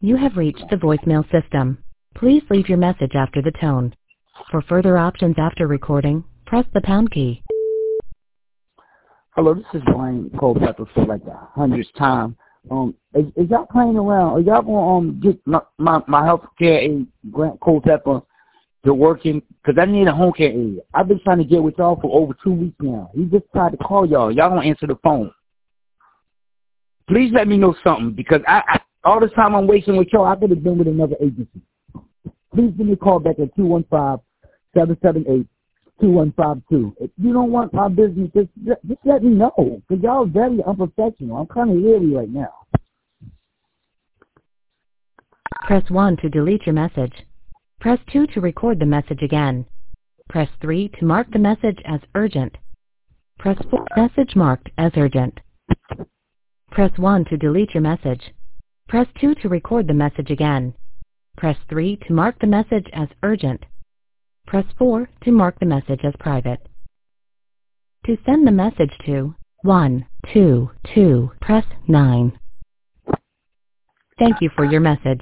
You have reached the voicemail system. Please leave your message after the tone. For further options after recording, press the pound key. Hello, this is Brian Culpepper for like the 100th time. Is y'all playing around? Are y'all gonna get my health care aide, Grant Culpepper, to working? Because I need a home care aide. I've been trying to get with y'all for over 2 weeks now. He just tried to call y'all. Y'all don't answer the phone. Please let me know something, because I all this time I'm wasting with y'all, I could have been with another agency. Please give me a call back at 215-778-2152. If you don't want my business, just let me know, because y'all are very unprofessional. I'm kind of weary right now. Press 1 to delete your message. Press 2 to record the message again. Press 3 to mark the message as urgent. Press 4 message marked as urgent. Press 1 to delete your message. Press 2 to record the message again. Press 3 to mark the message as urgent. Press 4 to mark the message as private. To send the message to 122, press 9. Thank you for your message.